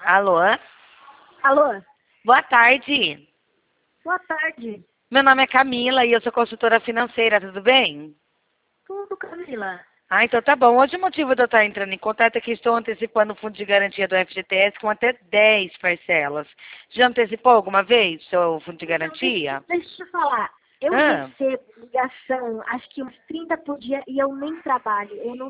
Alô? Alô? Boa tarde. Boa tarde. Meu nome é Camila e eu sou consultora financeira, tudo bem? Tudo, Camila? Ah, então tá bom. Hoje o motivo de eu estar entrando em contato é que estou antecipando o fundo de garantia do FGTS com até 10 parcelas. Já antecipou alguma vez o seu fundo de garantia? Deixa eu falar. Eu Ah. recebo ligação, acho que uns 30 por dia, e eu nem trabalho. Eu não